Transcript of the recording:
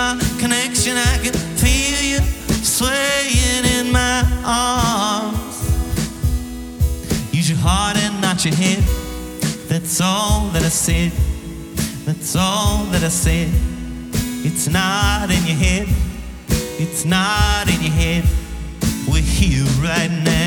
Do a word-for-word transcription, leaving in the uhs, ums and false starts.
our connection. I can feel you swaying in my arms. Use your heart and not your head. That's all that I said. That's all that I said. It's not in your head. It's not in your head. We're here right now.